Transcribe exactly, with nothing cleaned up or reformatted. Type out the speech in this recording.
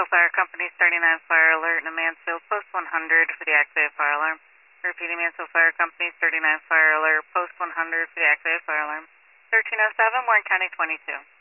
Fire Company, thirty-nine Fire Alert in Mansfield, post one hundred for the activated fire alarm. Repeating, Mansfield Fire Company, thirty-nine Fire Alert, post one hundred for the activated fire alarm. thirteen oh seven, Warren County twenty-two.